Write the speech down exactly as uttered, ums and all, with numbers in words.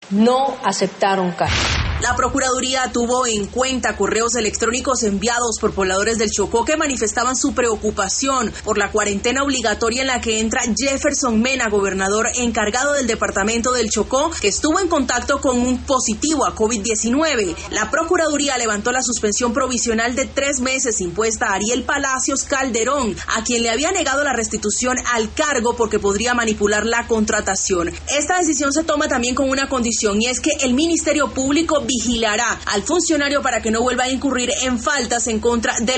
no aceptaron cargo. La Procuraduría tuvo en cuenta correos electrónicos enviados por pobladores del Chocó que manifestaban su preocupación por la cuarentena obligatoria en la que entra Jefferson Mena, gobernador encargado del departamento del Chocó, que estuvo en contacto con un positivo a COVID diecinueve. La Procuraduría levantó la suspensión provisional de tres meses impuesta a Ariel Palacios Calderón, a quien le había negado la restitución al cargo porque podría manipular la contratación. Esta decisión se toma también con una condición, y es que el Ministerio Público vigilará al funcionario para que no vuelva a incurrir en faltas en contra del